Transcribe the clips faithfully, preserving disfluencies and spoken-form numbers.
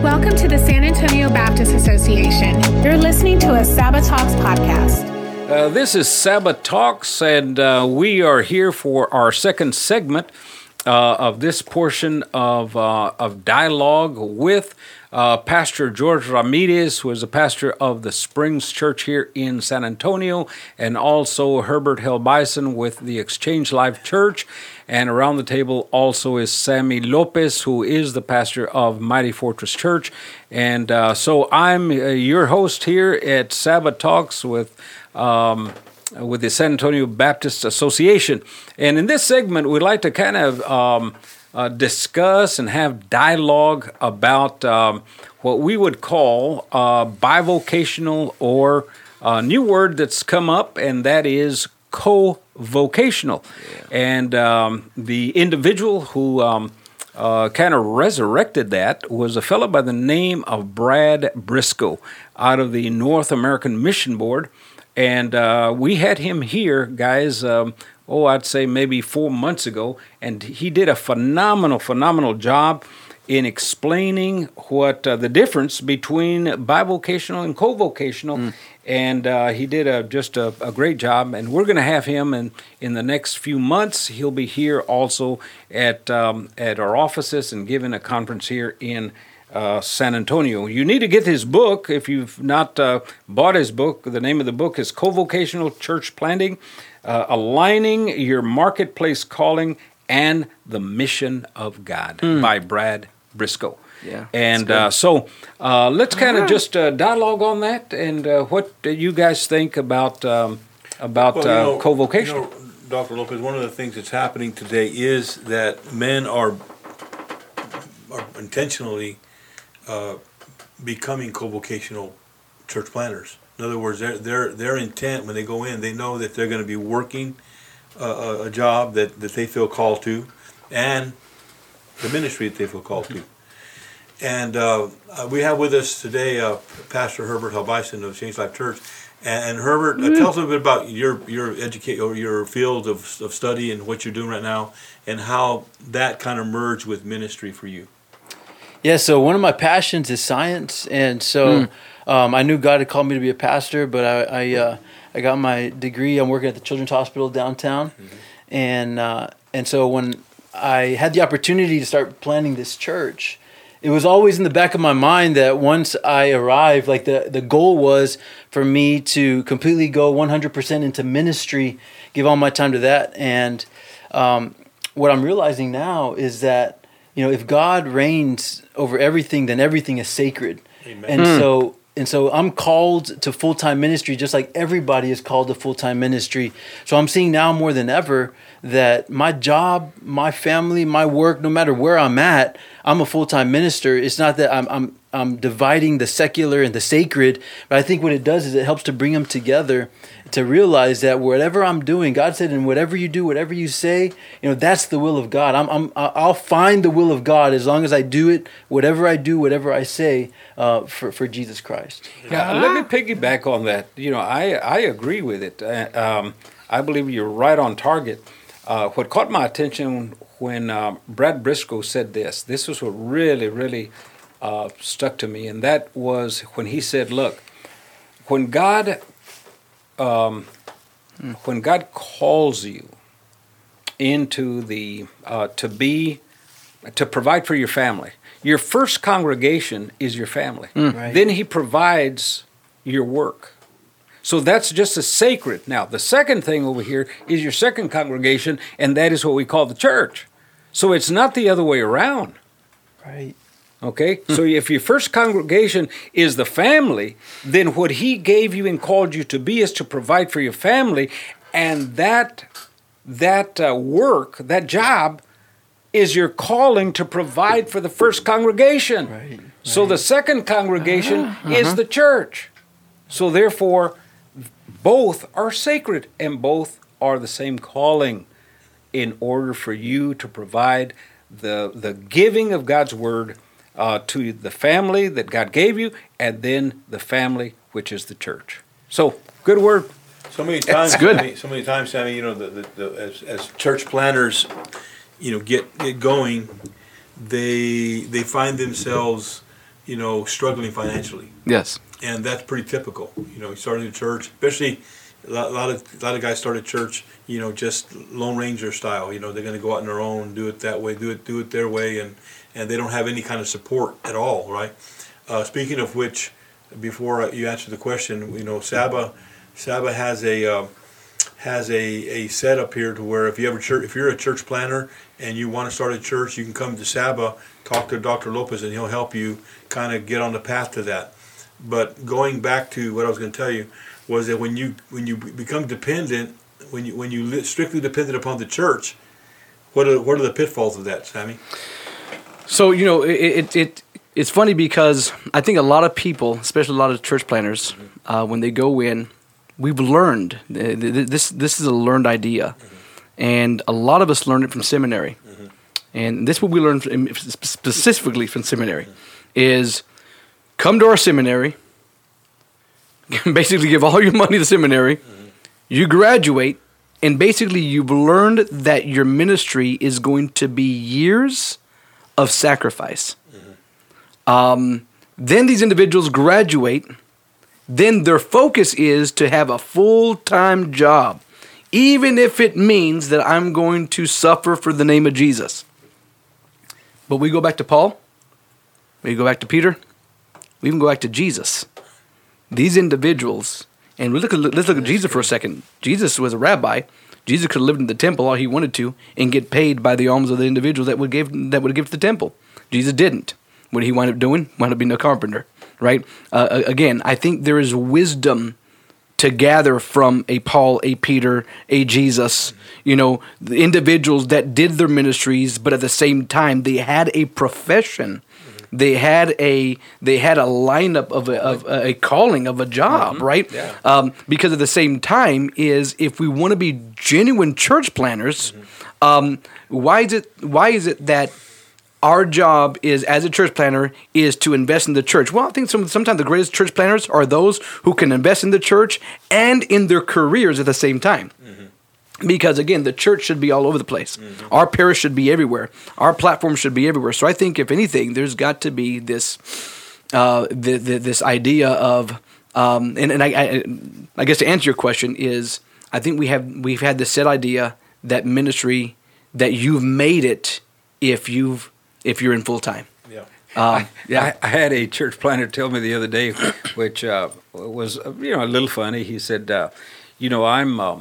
Welcome to the San Antonio Baptist Association. You're listening to a Sabbath Talks podcast. Uh, this is Sabbath Talks, and uh, we are here for our second segment uh, of this portion of uh, of dialogue with uh, Pastor George Ramirez, who is a pastor of the Springs Church here in San Antonio, and also Herbert Helbison with the Exchange Life Church. And around the table also is Sammy Lopez, who is the pastor of Mighty Fortress Church. And uh, so I'm uh, your host here at Sabbath Talks with um, with the San Antonio Baptist Association. And in this segment, we'd like to kind of um, uh, discuss and have dialogue about um, what we would call uh, bivocational, or a new word that's come up, and that is co-vocational. Yeah. And um, the individual who um, uh, kind of resurrected that was a fellow by the name of Brad Briscoe out of the North American Mission Board. And uh, we had him here, guys, um, oh, I'd say maybe four months ago, and he did a phenomenal, phenomenal job in explaining what uh, the difference between bivocational and co-vocational. Mm. And uh, he did a, just a, a great job, and we're going to have him in, in the next few months. He'll be here also at um, at our offices and giving a conference here in uh, San Antonio. You need to get his book if you've not uh, bought his book. The name of the book is Co-Vocational Church Planting, uh, Aligning Your Marketplace Calling and the Mission of God mm. by Brad Briscoe. Yeah, and uh, so uh, let's kind of right. just uh, dialogue on that, and uh, what do you guys think about um, about well, you know, uh, co-vocational? You know, Doctor Lopez, one of the things that's happening today is that men are are intentionally uh, becoming co-vocational church planners. In other words, their their their intent when they go in, they know that they're going to be working uh, a job that, that they feel called to, and the ministry that they feel called to. And uh, we have with us today uh, Pastor Herbert Helbison of Exchange Life Church. And, and Herbert, uh, tell us a little bit about your your educate or your field of, of study and what you're doing right now, and how that kind of merged with ministry for you. Yeah, so one of my passions is science, and so mm. um, I knew God had called me to be a pastor, but I I, uh, I got my degree. I'm working at the Children's Hospital downtown, mm-hmm. and uh, and so when I had the opportunity to start planning this church, it was always in the back of my mind that once I arrived, like the, the goal was for me to completely go one hundred percent into ministry, give all my time to that. And um, what I'm realizing now is that, you know, if God reigns over everything, then everything is sacred. Amen. And mm. so and so I'm called to full-time ministry just like everybody is called to full-time ministry. So I'm seeing now more than ever that my job, my family, my work, no matter where I'm at, I'm a full-time minister. It's not that I'm I'm I'm dividing the secular and the sacred, but I think what it does is it helps to bring them together, to realize that whatever I'm doing, God said, and whatever you do, whatever you say, you know, that's the will of God. I'm I'm I'll find the will of God as long as I do it, whatever I do, whatever I say, uh, for for Jesus Christ. Yeah, let me piggyback on that. You know, I I agree with it. Uh, um, I believe you're right on target. Uh, what caught my attention when um, Brad Briscoe said this, this was what really, really uh, stuck to me, and that was when he said, look, when God, um, mm. when God calls you into the, uh, to be, to provide for your family, your first congregation is your family. Mm. Right. Then he provides your work. So that's just as sacred. Now, the second thing over here is your second congregation, and that is what we call the church. So it's not the other way around. Right. Okay? Hmm. So if your first congregation is the family, then what he gave you and called you to be is to provide for your family, and that that uh, work, that job, is your calling to provide for the first congregation. Right. Right. So the second congregation uh-huh. is uh-huh. the church. So therefore, both are sacred, and both are the same calling in order for you to provide the the giving of God's word uh, to the family that God gave you, and then the family, which is the church. So, good word. So many times, It's good. Sammy, so many times, Sammy, you know, the, the, the, as, as church planners, you know, get, get going, they they find themselves you know, struggling financially. Yes. And that's pretty typical. You know, starting a church, especially a lot, a lot of a lot of guys start a church, you know, just Lone Ranger style. You know, they're going to go out on their own, do it that way, do it do it their way, and and they don't have any kind of support at all, right? Uh, speaking of which, before you answer the question, you know, Saba, Saba has a uh, has a, a setup here to where if you ever church, if you're a church planner and you want to start a church, you can come to Saba, talk to Doctor Lopez, and he'll help you kind of get on the path to that. But going back to what I was going to tell you was that when you when you become dependent, when you when you li- strictly dependent upon the church, what are what are the pitfalls of that, Sammy? So you know, it it, it it's funny because I think a lot of people, especially a lot of church planners, mm-hmm. uh, when they go in, we've learned this. This is a learned idea, mm-hmm. and a lot of us learned it from seminary. Mm-hmm. And this is what we learned from, specifically from seminary, mm-hmm. is come to our seminary, basically give all your money to seminary, mm-hmm. you graduate, and basically you've learned that your ministry is going to be years of sacrifice. Mm-hmm. Um, then these individuals graduate, then their focus is to have a full-time job, even if it means that I'm going to suffer for the name of Jesus. But we go back to Paul, we go back to Peter, we even go back to Jesus. These individuals, and we look at, let's look at Jesus for a second. Jesus was a rabbi. Jesus could have lived in the temple all he wanted to and get paid by the alms of the individuals that would give that would give to the temple. Jesus didn't. What did he wind up doing? Wound up being a carpenter, right? Uh, again, I think there is wisdom to gather from a Paul, a Peter, a Jesus, you know, the individuals that did their ministries, but at the same time, they had a profession. They had a they had a lineup of a, of a calling of a job, mm-hmm. right? Yeah. Um, because at the same time is if we want to be genuine church planners, mm-hmm. um, why is it why is it that our job is as a church planner is to invest in the church? Well, I think some, sometimes the greatest church planners are those who can invest in the church and in their careers at the same time. Mm-hmm. Because, again, the church should be all over the place. Mm-hmm. Our parish should be everywhere. Our platform should be everywhere. So I think, if anything, there's got to be this uh, the, the, this idea of, um, and, and I, I, I guess to answer your question is, I think we have we've had this set idea that ministry, that you've made it if you've if you're in full time. Yeah. Um, yeah. I, I had a church planner tell me the other day, which uh, was you know a little funny. He said, uh, "You know, I'm." Um,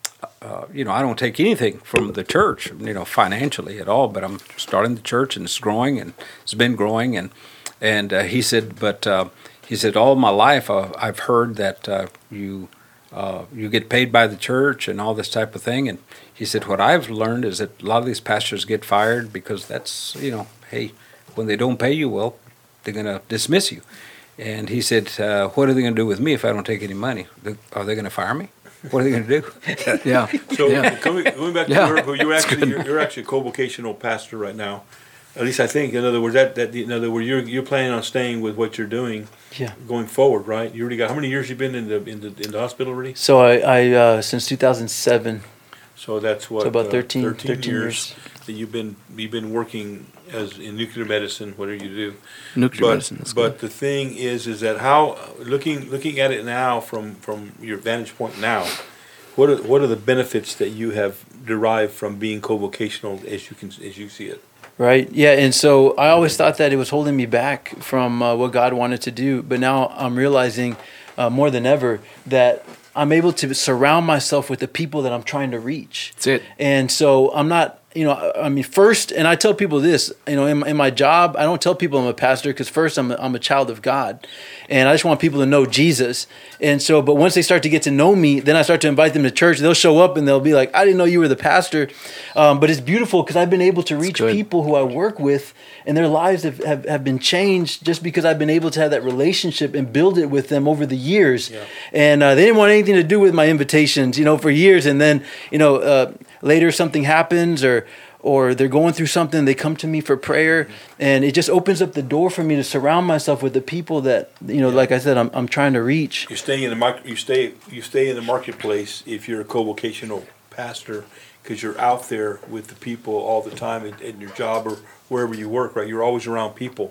Uh, you know, I don't take anything from the church, you know, financially at all, but I'm starting the church and it's growing and it's been growing. And and uh, he said, but uh, he said, all my life uh, I've heard that uh, you uh, you get paid by the church and all this type of thing. And he said, what I've learned is that a lot of these pastors get fired because that's, you know, hey, when they don't pay you well, they're going to dismiss you. And he said, uh, what are they going to do with me if I don't take any money? Are they going to fire me? What are they going to do? yeah. So yeah. Coming, going back to Yeah. Europe, you're actually you're, you're actually a co-vocational pastor right now. At least I think. In other words, that that in other words, you're you're planning on staying with what you're doing, Yeah. going forward, right? You already got how many years you've been in the in the in the hospital already? So I, I uh, since two thousand seven. So that's what So about uh, thirteen, thirteen years, years that you've been you've been working as in nuclear medicine, whatever you do. Nuclear but, medicine. That's But good. the thing is, is that how looking looking at it now from from your vantage point now. What are what are the benefits that you have derived from being co-vocational as you can as you see it? Right. Yeah. And so I always thought that it was holding me back from uh, what God wanted to do. But now I'm realizing uh, more than ever that I'm able to surround myself with the people that I'm trying to reach. That's it. And so I'm not, you know, I mean, first, and I tell people this, you know, in, in my job, I don't tell people I'm a pastor because first I'm a, I'm a child of God. And I just want people to know Jesus. And so, but once they start to get to know me, then I start to invite them to church. They'll show up and they'll be like, I didn't know you were the pastor. Um, but it's beautiful because I've been able to reach good. people who I work with and their lives have, have, have been changed just because I've been able to have that relationship and build it with them over the years. Yeah. And uh, they didn't want anything to do with my invitations, you know, for years. And then, you know, uh, later something happens or or they're going through something, they come to me for prayer, and it just opens up the door for me to surround myself with the people that, you know, like I said, I'm I'm trying to reach. You stay in the market. You stay you stay in the marketplace if you're a co-vocational pastor, because you're out there with the people all the time at, at your job or wherever you work. Right, you're always around people,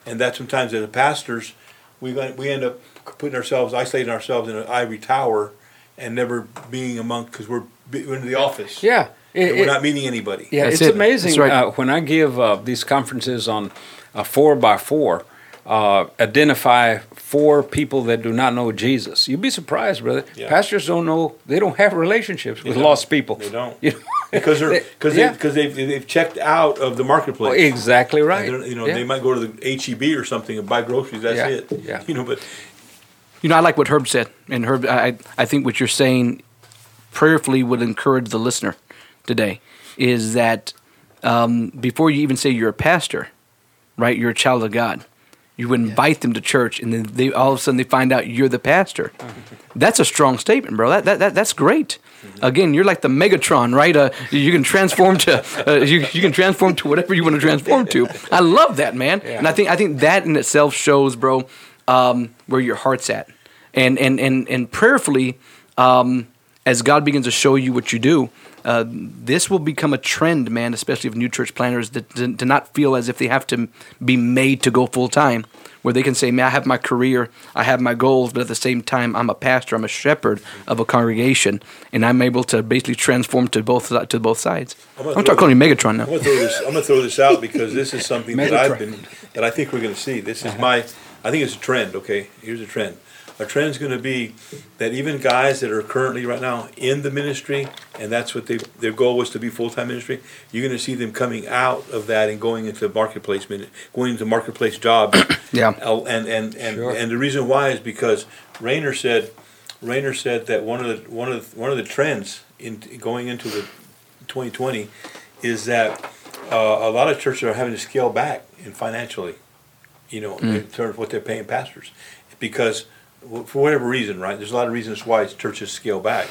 and that sometimes as pastors, we we end up putting ourselves, isolating ourselves in an ivory tower, and never being among because we're, we're in the office. Yeah. It, we're it, not meeting anybody. Yeah, That's it's it. amazing. That's right. uh, when I give uh, these conferences on uh, four by four, uh, identify four people that do not know Jesus. You'd be surprised, brother. Yeah. Pastors don't know, they don't have relationships They with don't. lost people. They don't. You know? Because they're because Yeah. they because they've they've checked out of the marketplace. Well, exactly right. And they're- You know, Yeah. they might go to the H E B or something and buy groceries. That's Yeah. it. Yeah. You know, but You know, I like what Herb said, and Herb, I I think what you're saying prayerfully would encourage the listener today is that um, before you even say you're a pastor, right? You're a child of God. You would invite them to church, and then they all of a sudden they find out you're the pastor. That's a strong statement, bro. That that, that that's great. Again, you're like the Megatron, right? Uh, you can transform to uh, you you can transform to whatever you want to transform to. I love that, man. And I think I think that in itself shows, bro, um, where your heart's at, and and and and prayerfully, um, as God begins to show you what you do. Uh, this will become a trend, man, especially of new church planners that to, to not feel as if they have to be made to go full time, where they can say, man, I have my career, I have my goals, but at the same time, I'm a pastor, I'm a shepherd of a congregation, and I'm able to basically transform to both to both sides. I'm I'm, gonna talking calling you Megatron I'm now. gonna throw this. I'm gonna throw this out because this is something that I've Megatron. been that I think we're gonna see. This is my. I think it's a trend. Okay, here's a trend. A trend is going to be that even guys that are currently right now in the ministry, and that's what they their goal was to be full time ministry. You're going to see them coming out of that and going into marketplace, min- going into marketplace jobs. Yeah. Uh, And and and, Sure. and the reason why is because Rayner said, Rayner said that one of the one of the, one of the trends in going into the twenty twenty is that uh, a lot of churches are having to scale back in financially, you know, in terms of what they're paying pastors, because for whatever reason, right? There's a lot of reasons why churches scale back,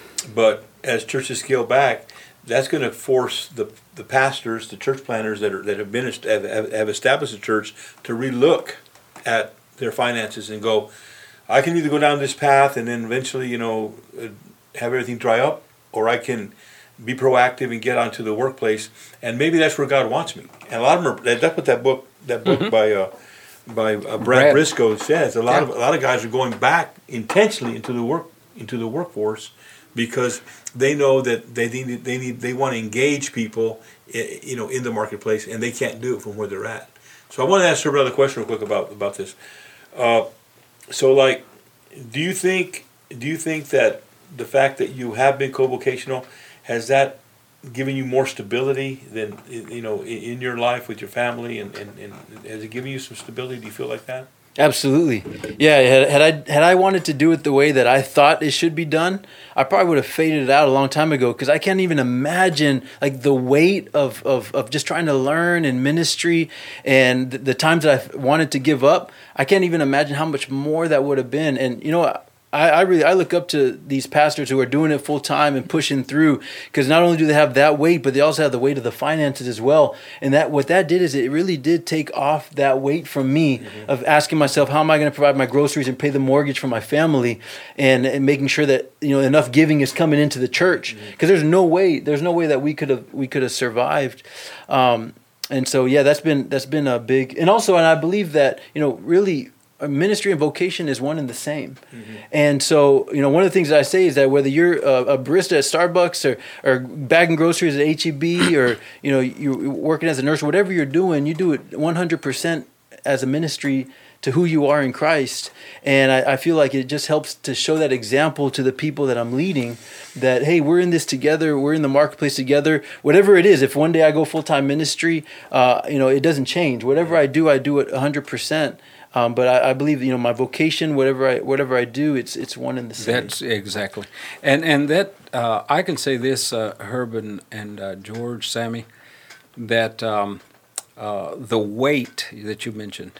but as churches scale back, that's going to force the the pastors, the church planners that are that have been have, have established a church to relook at their finances and go, I can either go down this path and then eventually, you know, have everything dry up, or I can be proactive and get onto the workplace, and maybe that's where God wants me. And a lot of them are. That's what that book that book mm-hmm. by. Uh, by uh, Brad, Brad Briscoe says a lot yeah. of a lot of guys are going back intentionally into the work into the workforce because they know that they need they need they want to engage people, you know, in the marketplace, and they can't do it from where they're at. So I want to ask her another question real quick about about this. Uh, so like, do you think do you think that the fact that you have been co-vocational, has that given you more stability than, you know, in your life with your family, and, and, and has it given you some stability? Do you feel like that? Absolutely. Yeah, had, had I had I wanted to do it the way that I thought it should be done, I probably would have faded it out a long time ago, because I can't even imagine like the weight of, of, of just trying to learn in ministry, and the, the times that I wanted to give up. I can't even imagine how much more that would have been. And you know, I, I really I look up to these pastors who are doing it full time and pushing through, because not only do they have that weight, but they also have the weight of the finances as well. And that what that did is it really did take off that weight from me, mm-hmm. of asking myself, how am I going to provide my groceries and pay the mortgage for my family, and, and making sure that, you know, enough giving is coming into the church, because mm-hmm. there's no way there's no way that we could have we could have survived. Um, and so yeah, that's been that's been a big, and also, and I believe that, you know, really, ministry and vocation is one and the same. Mm-hmm. And so, you know, one of the things that I say is that whether you're a, a barista at Starbucks, or, or bagging groceries at H E B, or, you know, you're working as a nurse, whatever you're doing, you do it one hundred percent as a ministry to who you are in Christ. And I, I feel like it just helps to show that example to the people that I'm leading, that, hey, we're in this together. We're in the marketplace together. Whatever it is, if one day I go full-time ministry, uh, you know, it doesn't change. Whatever I do, I do it one hundred percent. Um, but I, I believe, you know, my vocation, whatever I whatever I do, it's it's one and the same. That's exactly, and and that uh, I can say this, uh, Herb and, and uh, George, Sammy, that um, uh, the weight that you mentioned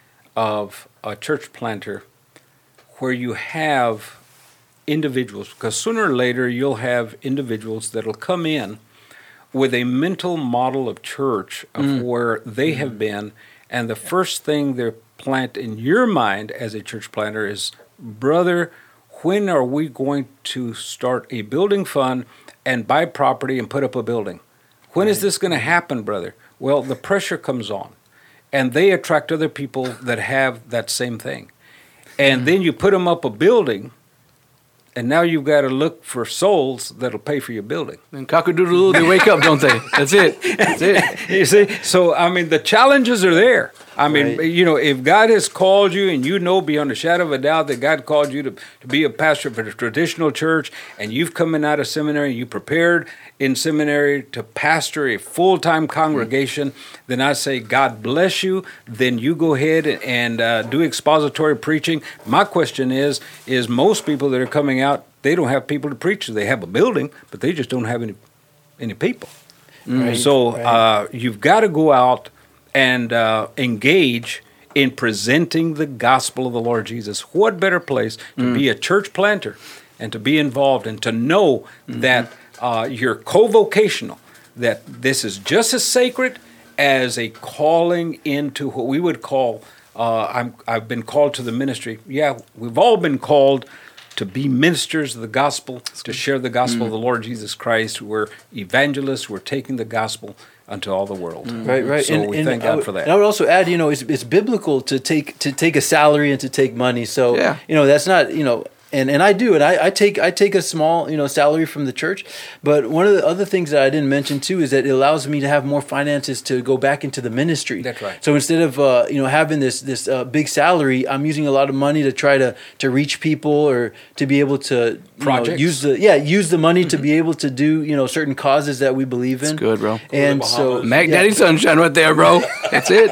of a church planter, where you have individuals, because sooner or later you'll have individuals that'll come in with a mental model of church of mm. where they mm. have been, and the first thing they're plant in your mind as a church planter is, brother, when are we going to start a building fund and buy property and put up a building? When right. is this going to happen, brother? Well, the pressure comes on. and they attract other people that have that same thing. And then you put them up a building, and now you've got to look for souls that'll pay for your building. And cock-a-doodle-doo, they wake up, don't they? That's it. That's it. You see? So, I mean, the challenges are there. I mean, Right. you know, if God has called you and you know beyond a shadow of a doubt that God called you to, to be a pastor for the traditional church, and you've come out of seminary, you prepared in seminary to pastor a full-time congregation, then I say, God bless you. Then you go ahead and uh, do expository preaching. My question is, is most people that are coming out, they don't have people to preach to. They have a building, but they just don't have any any people. Right, So right. uh, you've got to go out and uh, engage in presenting the gospel of the Lord Jesus. What better place to be a church planter and to be involved and to know Mm-hmm. that uh, you're co-vocational, that this is just as sacred as a calling into what we would call, uh, I'm, I've been called to the ministry. Yeah, we've all been called to be ministers of the gospel, to share the gospel Mm. of the Lord Jesus Christ. We're evangelists. We're taking the gospel unto all the world. Right, right. So we thank I God would, for that. And I would also add, you know, it's, it's biblical to take to take a salary and to take money. So, Yeah. you know, that's not, you know, and, and I do it. I, I take I take a small, you know, salary from the church. But one of the other things that I didn't mention too is that it allows me to have more finances to go back into the ministry. That's right. So instead of uh, you know having this this uh, big salary, I'm using a lot of money to try to to reach people or to be able to you know, Projects. use the yeah use the money to be able to do you know certain causes that we believe in. That's good, bro. And Go to the so Bahamas. Mac yeah. Daddy Sunshine right there, bro. That's it.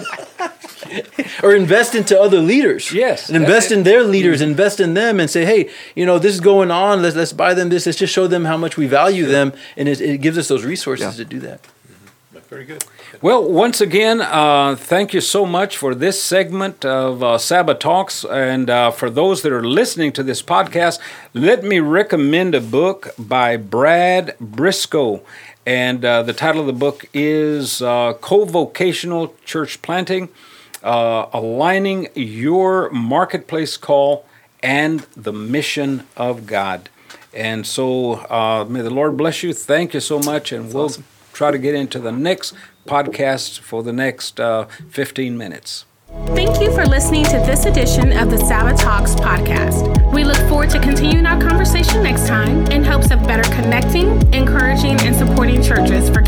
Or invest into other leaders. Yes, And invest that's it. in their leaders, invest in them and say, hey, you know, this is going on. Let's let's buy them this. Let's just show them how much we value them. And it, it gives us those resources Yeah. to do that. Very good. Well, once again, uh, thank you so much for this segment of uh, Sabbath Talks. And uh, for those that are listening to this podcast, let me recommend a book by Brad Briscoe. And uh, the title of the book is uh, Co-Vocational Church Planting, uh, Aligning Your Marketplace Call and the Mission of God. And so uh, may the Lord bless you. Thank you so much. And we'll try to get into the next podcast for the next uh, fifteen minutes. Thank you for listening to this edition of the Sabbath Talks podcast. We look forward to continuing our conversation next time in hopes of better connecting, encouraging, and supporting churches for